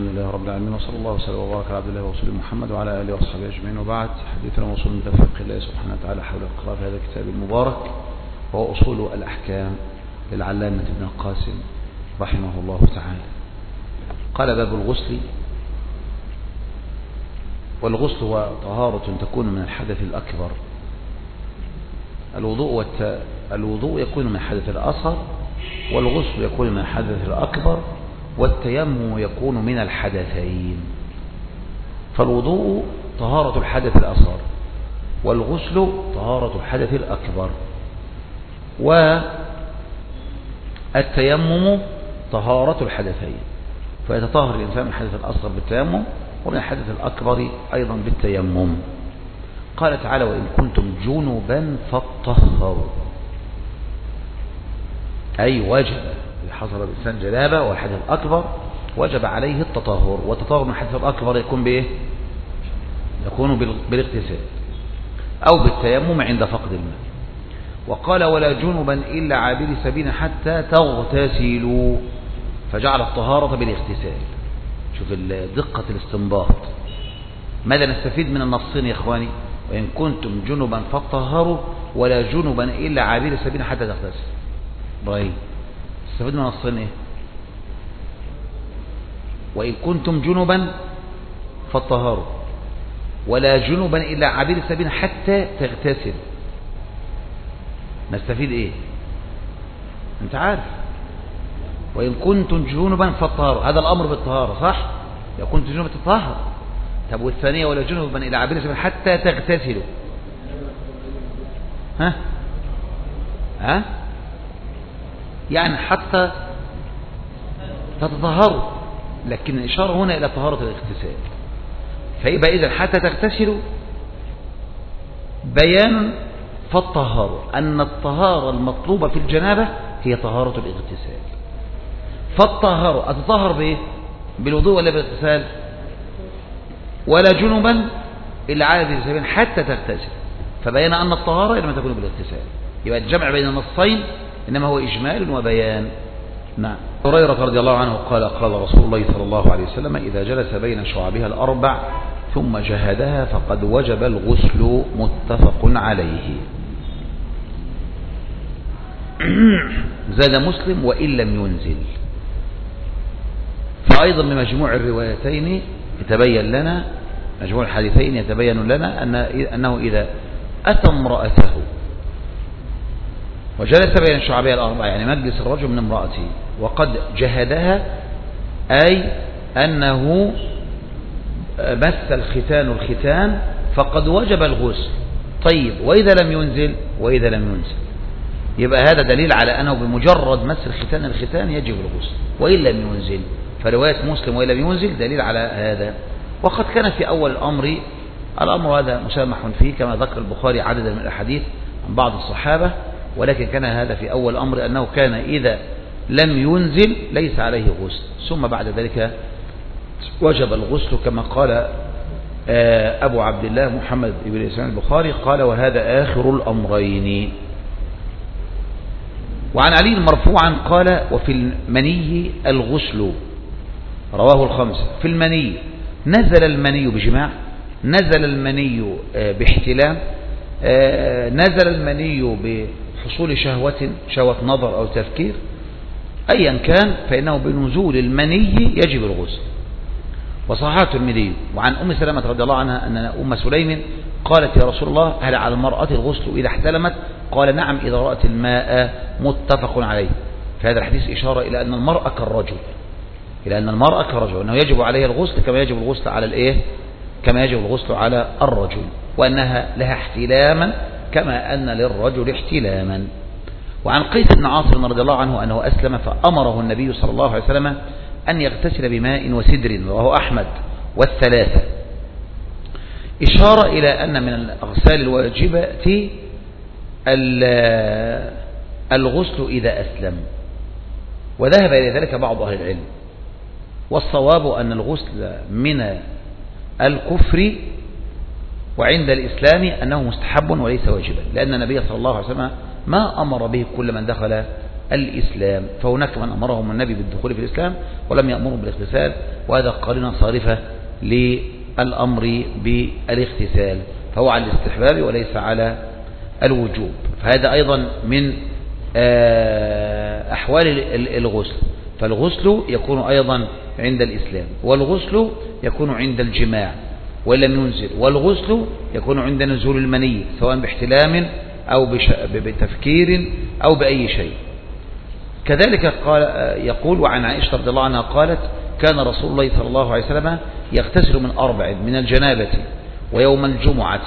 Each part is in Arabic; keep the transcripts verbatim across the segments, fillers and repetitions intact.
الحمد لله رب العالمين، وصلى الله وسلم وبارك على عبد الله ورسوله محمد وعلى آله وصحبه أجمعين، وبعد. حديثنا موصول من تفقه الله سبحانه وتعالى حول القراءة في هذا الكتاب المبارك، وهو أصول الأحكام للعلامة ابن القاسم رحمه الله تعالى. قال: باب الغسل. والغسل هو طهارة تكون من الحدث الأكبر. الوضوء والت... الوضوء يكون من الحدث الأصغر، والغسل يكون من الحدث الأكبر، والتيمم يكون من الحدثين. فالوضوء طهارة الحدث الأصغر، والغسل طهارة الحدث الأكبر، والتيمم طهارة الحدثين. فيتطهر الإنسان من الحدث الأصغر بالتيمم، ومن الحدث الأكبر أيضا بالتيمم. قال تعالى: وإن كنتم جنبا فاطهروا، أي وجب إذا حصل الإنسان جنابة والحدث الأكبر وجب عليه التطهر. والتطهر من الحدث الأكبر يكون بإيه؟ يكون بالاغتسال أو بالتيمم عند فقد الماء. وقال: ولا جنبا إلا عابر سبيل حتى تغتسلوا، فجعل الطهارة بالاغتسال. شوف دقة الاستنباط. ماذا نستفيد من النصين يا إخواني؟ وإن كنتم جنبا فاطهروا، ولا جنبا إلا عابر سبيل حتى تغتسل. إبراهيم، استفيد من النصين إيه؟ وإن كنتم جنبا فاطهروا، ولا جنبا إلا عابر سبيل حتى تغتسل. نستفيد إيه؟ أنت عارف، وإن كنتم جنبا فاطهروا، هذا الأمر بالطهارة، صح؟ لو كنت جنبا تطهر. طب والثانية: ولا جنبا إلا عابر سبيل حتى تغتسلوا. ها ها يعني حتى تتطهروا، لكن الإشارة هنا إلى طهارة الاغتسال. فيبقى إذن حتى تغتسلوا بيان فالطهارة أن الطهارة المطلوبة في الجنابة هي طهارة الاغتسال. فالطهارة أتطهر بإيه؟ بالوضوء ولا بالاغتسال؟ ولا جنبا إلا عابر سبيل حتى تغتسل، فبين أن الطهارة لما تكون بالاغتسال. يبقى الجمع بين النصين إنما هو إجمال وبيان. نعم. هريرة رضي الله عنه قال: قال رسول الله صلى الله عليه وسلم: إذا جلس بين شعبها الأربع ثم جهدها فقد وجب الغسل. متفق عليه. زاد مسلم: وإن لم ينزل. فأيضا من مجموع الروايتين يتبين لنا، مجموع الحديثين يتبين لنا أن أنه إذا أتى امرأته وجلس بين شعبها الأربع، يعني مجلس الرجل من امرأته، وقد جهدها، أي أنه مس الختان الختان، فقد وجب الغسل. طيب، وإذا لم ينزل؟ وإذا لم ينزل يبقى هذا دليل على أنه بمجرد مس الختان الختان يجب الغسل، وإن لم ينزل. فرواية مسلم وإن لم ينزل دليل على هذا. وقد كان في أول الأمر الأمر هذا مسامح فيه، كما ذكر البخاري عددا من الأحاديث عن بعض الصحابة، ولكن كان هذا في أول الأمر أنه كان إذا لم ينزل ليس عليه غسل، ثم بعد ذلك وجب الغسل، كما قال أبو عبد الله محمد بن إسماعيل البخاري قال: وهذا آخر الأمرين. وعن علي مرفوعا قال: وفي المني الغسل. رواه الخمسة. في المني: نزل المني بجماع، نزل المني باحتلام، نزل المني بحصول شهوة شهوة نظر أو تفكير، أيا كان فإنه بنزول المني يجب الغسل. وصححه الترمذي. وعن أم سلمة رضي الله عنها أن أم سليم قالت: يا رسول الله، هل على المرأة الغسل إذا احتلمت؟ قال: نعم إذا رأت الماء. متفق عليه. في هذا الحديث إشارة إلى أن المرأة كالرجل، إلى أن المرأة كالرجل، أنه يجب عليها الغسل كما يجب الغسل على الإيه؟ كما يجب الغسل على الرجل، وأنها لها احتلاما كما أن للرجل احتلاما. وعن قيس بن عاصم رضي الله عنه أنه أسلم فأمره النبي صلى الله عليه وسلم أن يغتسل بماء وسدر، رواه أحمد والثلاثة، إشارة إلى أن من الأغسال الواجبة الغسل إذا أسلم. وذهب إلى ذلك بعض أهل العلم، والصواب أن الغسل من الكفر وعند الإسلام أنه مستحب وليس واجبا، لأن النبي صلى الله عليه وسلم ما أمر به كل من دخل الإسلام. فهناك من أمرهم النبي بالدخول في الإسلام ولم يأمرهم بالاغتسال، وهذا قارنة صارفة للأمر بالاغتسال، فهو على الاستحباب وليس على الوجوب. فهذا أيضا من أحوال الغسل. فالغسل يكون أيضا عند الإسلام، والغسل يكون عند الجماع ولم ينزل، والغسل يكون عند نزول المني سواء باحتلام أو بتفكير أو بأي شيء. كذلك قال يقول: وعن عائشة رضي الله عنها قالت: كان رسول الله صلى الله عليه وسلم يغتسل من أربع: من الجنابة، ويوم الجمعة،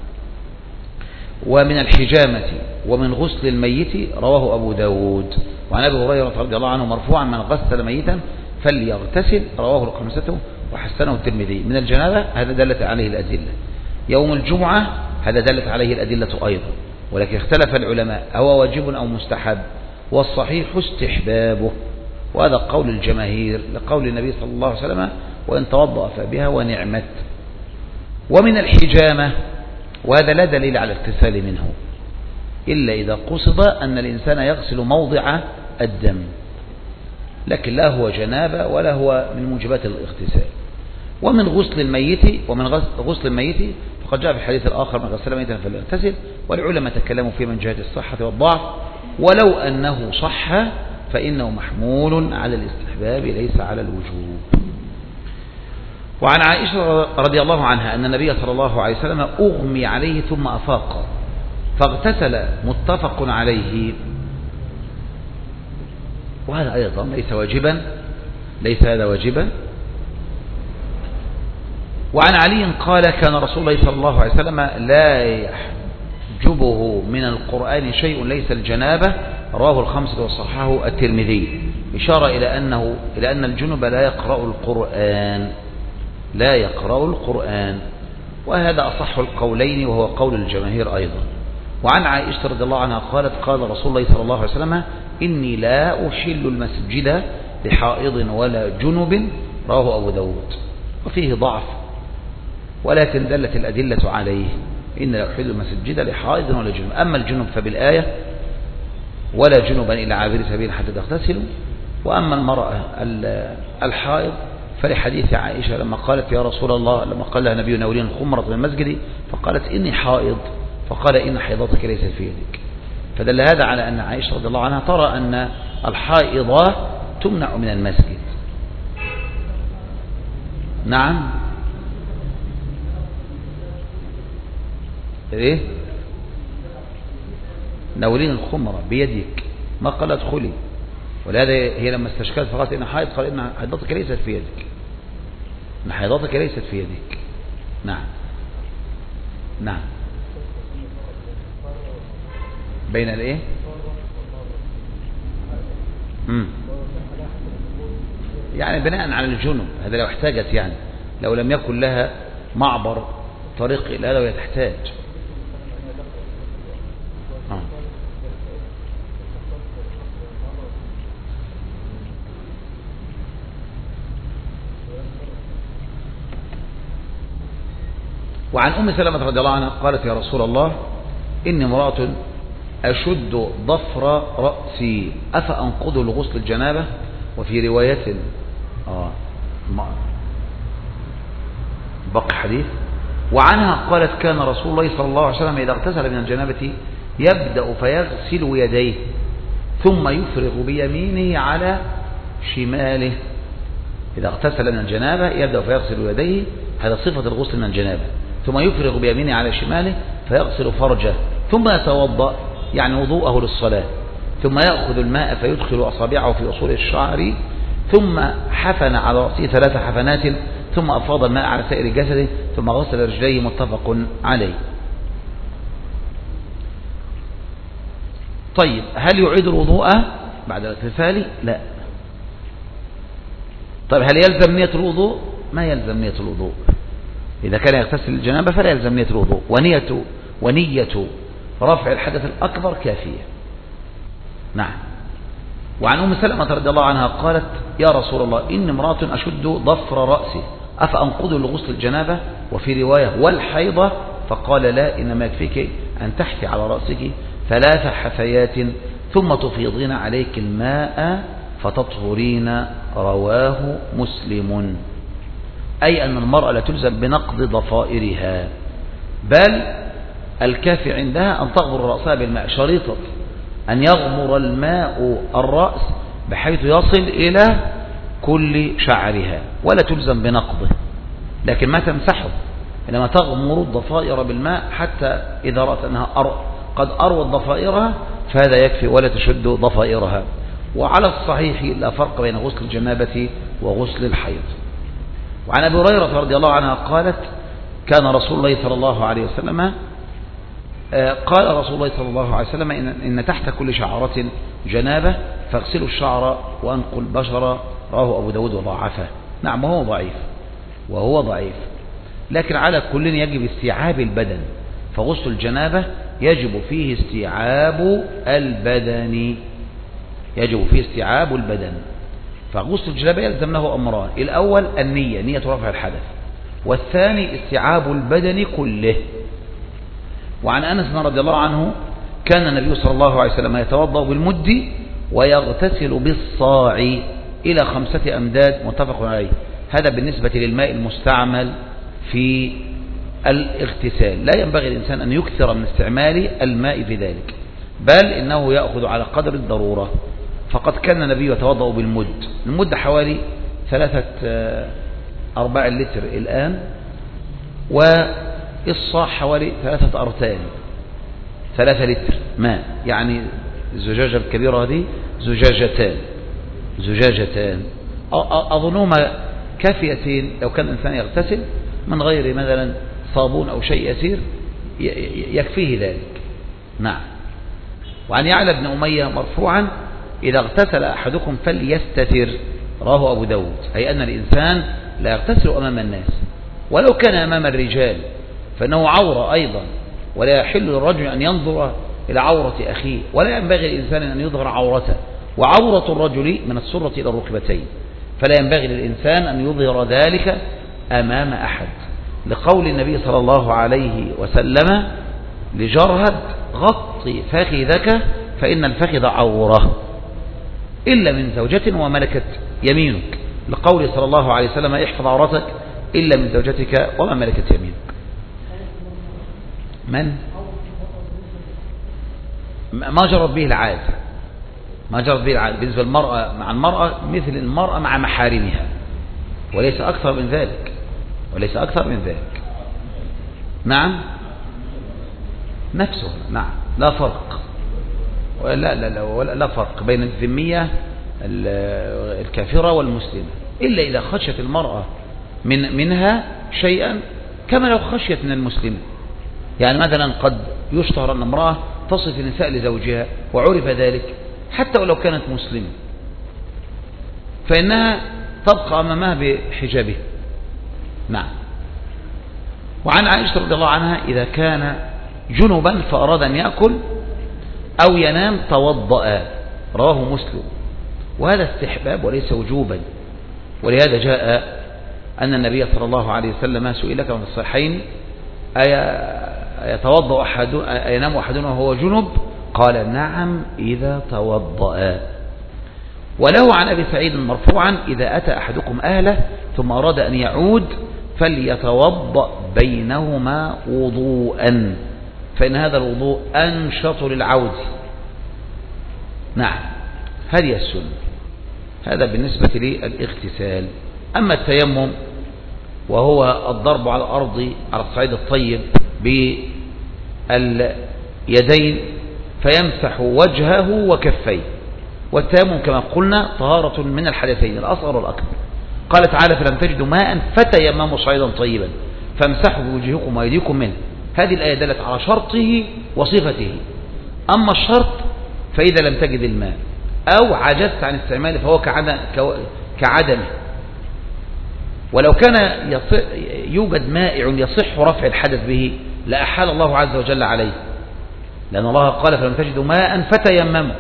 ومن الحجامة، ومن غسل الميت. رواه أبو داود. وعن أبي هريرة رضي الله عنه مرفوعا: من غسل ميتا فليغتسل. رواه الخمسة وحسنه الترمذي. من الجنابة هذا دلت عليه الأدلة، يوم الجمعة هذا دلت عليه الأدلة أيضا، ولكن اختلف العلماء هو واجب أو مستحب، والصحيح استحبابه، وهذا قول الجماهير لقول النبي صلى الله عليه وسلم: وإن توضأ فبها ونعمت. ومن الحجامة، وهذا لا دليل على الاغتسال منه إلا إذا قصد أن الإنسان يغسل موضع الدم، لكن لا هو جنابة ولا هو من موجبات الاغتسال. ومن غسل الميت، ومن غسل الميت فقد جاء في الحديث الآخر: من غسل ميتا فليغتسل. والعلماء تكلموا فيه من جهة الصحة والضعف، ولو أنه صح فإنه محمول على الاستحباب ليس على الوجوب. وعن عائشة رضي الله عنها أن النبي صلى الله عليه وسلم أغمي عليه ثم أفاق فاغتسل، متفق عليه. وهذا أيضا ليس واجبا، ليس هذا واجبا. وعن علي قال: كان رسول الله صلى الله عليه وسلم لا يحجبه من القرآن شيء ليس الجنابة. رواه الخمسة وصححه الترمذي، إشارة إلى أنه إلى أن الجنب لا يقرأ القرآن، لا يقرأ القرآن، وهذا أصح القولين وهو قول الجماهير أيضا. وعن عائشة رضي الله عنها قالت: قال رسول الله صلى الله عليه وسلم: إني لا أحل المسجد لحائض ولا جنب. رواه أبو داود. وفيه ضعف، ولكن دلت الأدلة عليه: إن لا أحل المسجد لحائض ولا جنب. أما الجنب فبالآية: ولا جنبا إلا عابر سبيل حتى تغتسلوا. وأما المرأة الحائض فلحديث عائشة لما قالت: يا رسول الله، لما قال لها نبي ناولين الخمرة من المسجد فقالت: إني حائض، فقال: إن حيضتك ليست في يدك. فدل هذا على أن عائشة رضي الله عنها ترى أن الحائضة تمنع من المسجد. نعم. إيه؟ ناولين الخمرة بيدك، ما قال ادخلي. ولهذا هي لما استشكلت فقالت: إن حائض، قال: إن حيضتك ليست في يدك، إن حيضتك ليست في يدك. نعم نعم. بين الايه؟ امم يعني بناء على الجنب، هذا لو احتاجت، يعني لو لم يكن لها معبر طريق الى هذا وهي تحتاج. آه. وعن أم سلمة رضي الله عنها قالت: يا رسول الله، إني امرأة أشد ضفر رأسي أفأنقض لغسل الجنابة؟ وفي رواية آه بقي حديث. وعنها قالت: كان رسول الله صلى الله عليه وسلم إذا اغتسل من الجنابة يبدأ فيغسل يديه ثم يفرغ بيمينه على شماله. إذا اغتسل من الجنابة يبدأ فيغسل يديه، هذا صفة الغسل من الجنابة، ثم يفرغ بيمينه على شماله فيغسل فرجه، ثم يتوضأ، يعني وضوءه للصلاة، ثم يأخذ الماء فيدخل أصابعه في أصول الشعر، ثم حفن على رأسه ثلاث حفنات، ثم أفاض الماء على سائر جسده، ثم غسل رجليه. متفق عليه. طيب، هل يعيد الوضوء بعد الاغتسال؟ لا. طيب، هل يلزم نية الوضوء؟ ما يلزم نية الوضوء. إذا كان يغتسل الجنابة فلا يلزم نية الوضوء، ونية ونية رفع الحدث الأكبر كافية. نعم. وعن أم سلمة رضي الله عنها قالت: يا رسول الله، إن امرأة أشد ضفر رأسي أفأنقض لغسل الجنابة؟ وفي رواية: والحيضة؟ فقال: لا، إنما يكفيك أن تحثي على رأسك ثلاث حثيات ثم تفيضين عليك الماء فتطهرين. رواه مسلم. أي أن المرأة لا تلزم بنقض ضفائرها، بل الكافي عندها أن تغمر رأسها بالماء، شريطة أن يغمر الماء الرأس بحيث يصل إلى كل شعرها، ولا تلزم بنقضه، لكن ما تمسحه، إنما تغمر الضفائر بالماء حتى إذا رأت أنها أر... قد أروت ضفائرها فهذا يكفي، ولا تشد ضفائرها. وعلى الصحيح لا فرق بين غسل الجنابة وغسل الحيض. وعن أبي هريرة رضي الله عنها قالت: كان رسول الله صلى الله عليه وسلم قال رسول الله صلى الله عليه وسلم إن, إن تحت كل شعرة جنابة فاغسلوا الشعر وأنقوا البشر. رواه أبو داود وضعفه. نعم وهو ضعيف وهو ضعيف لكن على كل يجب استيعاب البدن، فغسل الجنابة يجب فيه استيعاب البدن يجب فيه استيعاب البدن فغسل الجنابة يلزم له أمران: الأول النية، نية رفع الحدث، والثاني استيعاب البدن كله. وعن أنس رضي الله عنه كان النبي صلى الله عليه وسلم يتوضأ بالمد ويغتسل بالصاع إلى خمسة أمداد، متفق عليه. هذا بالنسبة للماء المستعمل في الاغتسال، لا ينبغي الإنسان أن يكثر من استعمال الماء في ذلك، بل إنه يأخذ على قدر الضرورة. فقد كان النبي يتوضأ بالمد، المد حوالي ثلاثة أرباع لتر الآن، والصاع حوالي ثلاثة أرتان، ثلاثة لتر ماء، يعني الزجاجة الكبيرة هذه زجاجتان زجاجتان أظنهما كافيتين لو كان الإنسان يغتسل من غير مثلا صابون أو شيء يسير يكفيه ذلك. نعم. وعن يعلى بن أمية مرفوعا: إذا اغتسل أحدكم فليستتر. رواه أبو داود. أي أن الإنسان لا يغتسل أمام الناس، ولو كان أمام الرجال فإنه عورة أيضا، ولا يحل للرجل أن ينظر إلى عورة أخيه، ولا ينبغي للإنسان أن يظهر عورته، وعورة الرجل من السرة إلى الركبتين، فلا ينبغي للإنسان أن يظهر ذلك أمام أحد، لقول النبي صلى الله عليه وسلم لجرهد: غطي فخذك فإن الفخذ عورة إلا من زوجة وملكت يمينك، لقول صلى الله عليه وسلم: احفظ عورتك إلا من زوجتك وما ملكت يمينك. من ما جرت به العادة ما جرت به العادة بالنسبة للمرأة مع المرأة مثل المرأة مع محارمها، وليس أكثر من ذلك وليس أكثر من ذلك. نعم نفسه. نعم لا فرق لا لا لا, لا فرق بين الذمية الكافرة والمسلمة، إلا إذا خشيت المرأة من منها شيئا كما لو خشيت من المسلمة. يعني مثلا قد يشتهر أن امرأة تصف النساء لزوجها وعرف ذلك حتى ولو كانت مسلمة، فإنها تبقى أمامها بحجابها. نعم. وعن عائشة رضي الله عنها: إذا كان جنبا فأراد أن يأكل أو ينام توضأ. رواه مسلم. وهذا استحباب وليس وجوبا، ولهذا جاء أن النبي صلى الله عليه وسلم سئل كما في الصحيحين: أيتوضأ أحد أينام أحدنا وهو جنب؟ قال: نعم إذا توضأ. وله عن أبي سعيد مرفوعا: إذا أتى أحدكم أهله ثم أراد أن يعود فليتوضأ بينهما وضوءا، فإن هذا الوضوء أنشط للعود. نعم هذه السنة. هذا بالنسبة للاغتسال. أما التيمم وهو الضرب على الأرض على الصعيد الطيب باليدين فيمسح وجهه وكفيه. والتيمم كما قلنا طهارة من الحدثين الأصغر والأكبر. قال تعالى: فلم تجدوا ماء فتيمموا صعيدا طيبا فامسحوا بوجوهكم وأيديكم منه. هذه الآية دلت على شرطه وصفته. أما الشرط فإذا لم تجد الماء أو عجزت عن استعماله فهو كعدمه. ولو كان يوجد مائع يصح رفع الحدث به لأحال الله عز وجل عليه، لأن الله قال: فلم تجدوا ماء فتيمموا،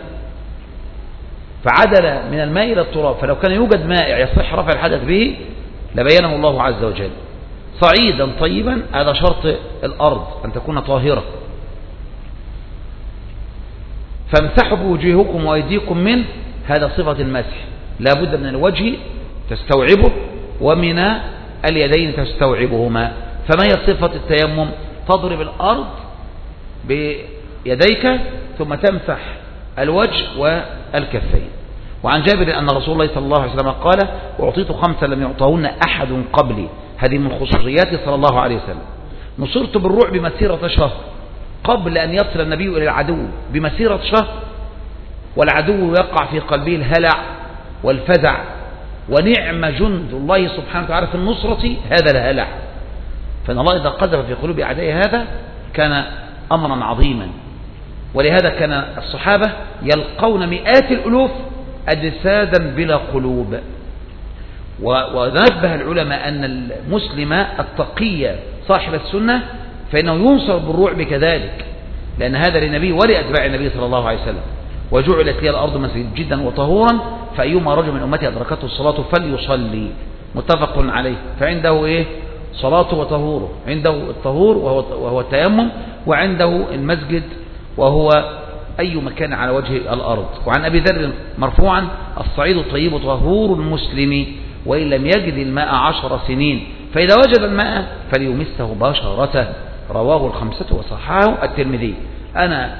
فعدل من الماء إلى التراب. فلو كان يوجد مائع يصح رفع الحدث به لبينه الله عز وجل. صعيدا طيبا هذا شرط الأرض أن تكون طاهرة. فامسحوا بوجوهكم وأيديكم منه، هذا صفة المسح، لا بد من الوجه تستوعبه ومن اليدين تستوعبهما. فما هي صفة التيمم؟ تضرب الأرض بيديك ثم تمسح الوجه والكفين. وعن جابر أن رسول الله صلى الله عليه وسلم قال: أعطيت خمسة لم يعطهن أحد قبلي، هذه من خصوصياته صلى الله عليه وسلم. نصرت بالرعب مسيرة شهر، قبل أن يصل النبي إلى العدو بمسيرة شهر، والعدو يقع في قلبه الهلع والفزع، ونعم جند الله سبحانه وتعالى في النصرة هذا الهلع. فإن الله إذا قذف في قلوب أعدائه هذا كان أمرا عظيما. ولهذا كان الصحابة يلقون مئات الألوف أجسادا بلا قلوب. ونبه العلماء أن المسلم التقي صاحب السنة فإنه ينصر بالرعب كذلك، لأن هذا للنبي ولأتباع النبي صلى الله عليه وسلم: وجعلت لي الأرض مسجدا وطهورا فأيما رجل من أمتي أدركته الصلاة فليصلي، متفق عليه. فعنده إيه؟ صلاته وطهوره، عنده الطهور وهو, وهو التيمم، وعنده المسجد وهو أي مكان على وجه الأرض. وعن أبي ذر مرفوعا: الصعيد الطيب طهور المسلم وإن لم يجد الماء عشر سنين، فإذا وجد الماء فليمسه بشرته، رواه الخمسة وصححه الترمذي. أنا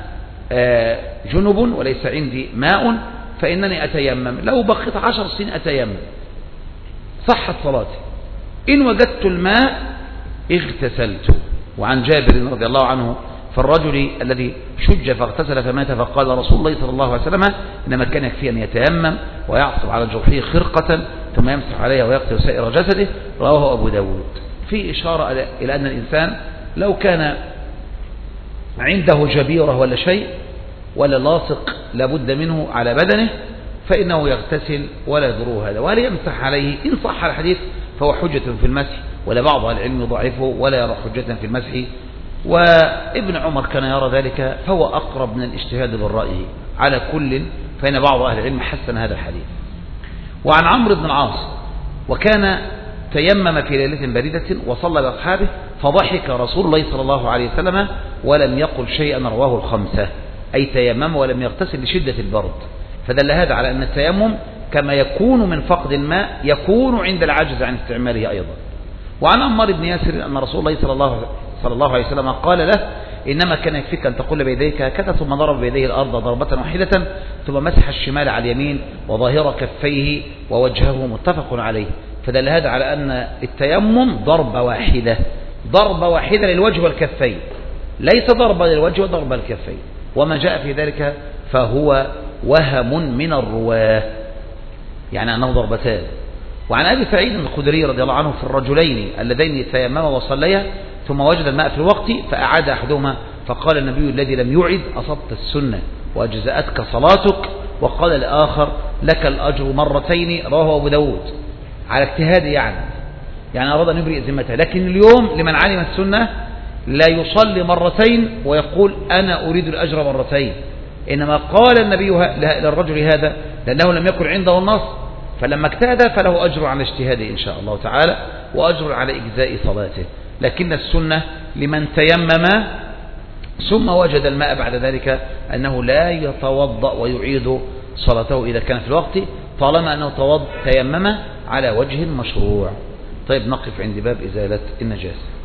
جنب وليس عندي ماء فإنني أتيمم، لو بقيت عشر سنين أتيمم، صحت صلاتي. إن وجدت الماء اغتسلت. وعن جابر رضي الله عنه: فالرجل الذي شج فاغتسل فمات فقال رسول الله صلى الله عليه وسلم: إنما كان يكفي أن يتيمم ويعصب على جرحه خرقة ثم يمسح عليها ويغسل سائر جسده، رواه أبو داود. في إشارة إلى أن الإنسان لو كان عنده جبيرة ولا شيء ولا لاصق لابد منه على بدنه فإنه يغتسل ولا يضره هذا، ولا يمسح عليه. إن صح الحديث فهو حجة في المسح، ولا بعض العلم يضعفه ولا يرى حجة في المسح. وابن عمر كان يرى ذلك، فهو أقرب من الاجتهاد بالرأي. على كل فإن بعض أهل العلم حسن هذا الحديث. وعن عمرو بن العاص: وكان تيمم في ليلة باردة وصلى بأصحابه فضحك رسول الله صلى الله عليه وسلم ولم يقل شيئا، رواه الخمسة. أي تيمم ولم يغتسل لشدة البرد. فدل هذا على أن التيمم كما يكون من فقد الماء يكون عند العجز عن استعماله أيضا. وعن عمار بن ياسر أن رسول الله صلى الله, صلى الله عليه وسلم قال له: إنما كان يكفيك أن تقول بيديك هكذا، ثم ضرب بيديه الأرض ضربة واحدة ثم مسح الشمال على اليمين وظاهر كفيه ووجهه، متفق عليه. فدل هذا على أن التيمم ضربة واحدة، ضربة واحدة للوجه والكفين، ليس ضربة للوجه وضربة للكفين. وما جاء في ذلك فهو وهم من الرواه، يعني أنه ضربتان. وعن أبي سعيد الخدري رضي الله عنه: في الرجلين اللذين تيمما وصليا ثم وجد الماء في الوقت فأعاد أحدهما، فقال النبي: الذي لم يعد أصبت السنة وأجزأتك صلاتك. وقال الآخر: لك الأجر مرتين، رواه أبو داود. على اجتهاد يعني يعني أراد أن يبرئ ذمته. لكن اليوم لمن علم السنة لا يصلي مرتين ويقول أنا أريد الأجر مرتين، إنما قال النبي للرجل هذا لأنه لم يكن عنده النص، فلما اجتهد فله أجر على اجتهاده إن شاء الله تعالى، وأجر على إجزاء صلاته. لكن السنة لمن تيمم ثم وجد الماء بعد ذلك أنه لا يتوضأ ويعيد صلاته إذا كان في الوقت، طالما أنه تيمم على وجه مشروع. طيب، نقف عند باب إزالة النجاسة.